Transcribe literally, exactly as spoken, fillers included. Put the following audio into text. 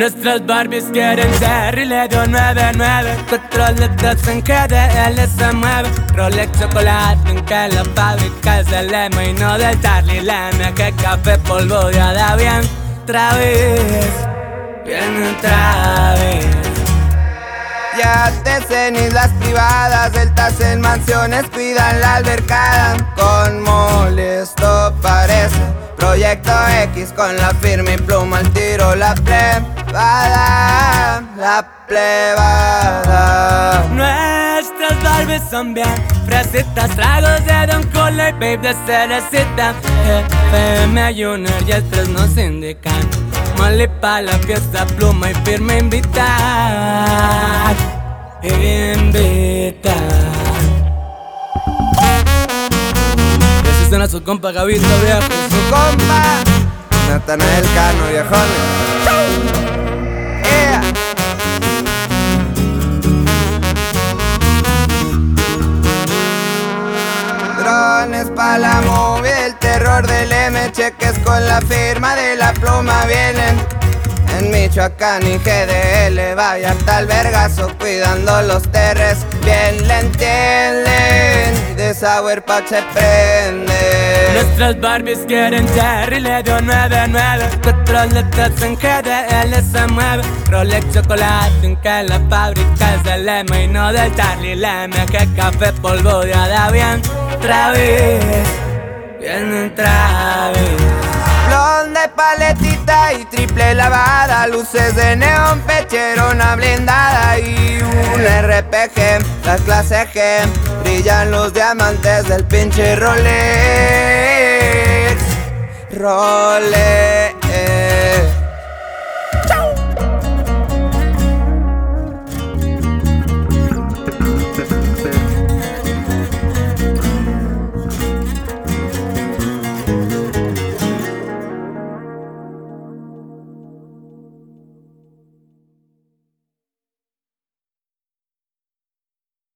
Nuestras Barbies quieren ser y le dio nueve nueve. Cuatro letras en G D L se mueve. Rolex chocolate en que la fábrica es del Lema y no del Charlie Leme. Que café polvo de hada bien otra vez, bien otra vez. Yates en islas privadas, deltas en mansiones cuidan la albercada. Con molesto parece Proyecto X con la firma y pluma al tiro. La plebada, la plebada. Nuestras Barbies son bien fresitas, tragos de Don Cola y babe de cerecita. F M Junior y el tres nos indican. Molly pa' la fiesta, pluma y firme invitar, invitar. Resisten a su compa Gavito viejo, Su compa Natanael Cano, viejones. Yeah. Drones pa' la movie, el terror del M. Cheques con la firma de la pluma vienen. En Michoacán y G D L vaya tal vergazo cuidando los terres. Bien le entienden y de Sour Patch se prende. Nuestras Barbies quieren ser y le dio nueve nueve. Cuatro letras en G D L se mueve. Rolex chocolate en que la fábrica es del Lema y no del Charlie Leme. Que café polvo de hada bien otra vez, bien otra vez. Blonde paletita y triple lavada. Luces de neón, pecherona blindada y un R P G, la clase G. Brillan los diamantes del pinche Rolex, Rolex.